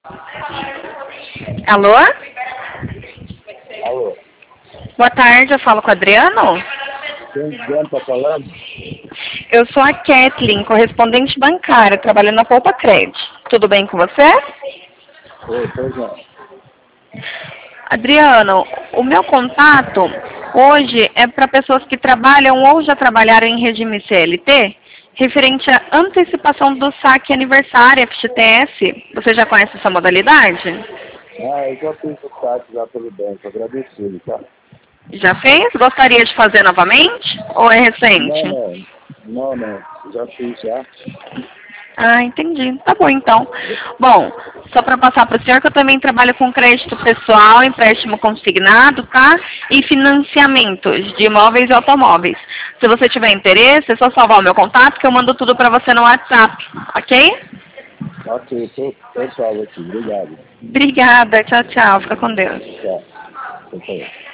Alô? Alô? Boa tarde, eu falo com o Adriano? Quem Adriano tá falando? Eu sou a Kathleen, correspondente bancária, trabalhando na Poupa Crédito. Tudo bem com você? Oi, pois não. Adriano, o meu contato hoje é para pessoas que trabalham ou já trabalharam em regime CLT, referente à antecipação do saque aniversário FGTS. Você já conhece essa modalidade? Ah, eu já fiz o saque já pelo banco, agradecido, tá? Já fez? Gostaria de fazer novamente? Ou é recente? Não, já fiz já. Ah, entendi. Tá bom, então. Bom, só para passar para o senhor que eu também trabalho com crédito pessoal, empréstimo consignado, tá? E financiamentos de imóveis e automóveis. Se você tiver interesse, é só salvar o meu contato que eu mando tudo para você no WhatsApp, ok? Ok, pessoal aqui, obrigado. Obrigada. Tchau, tchau. Fica com Deus. Tchau. Tchau.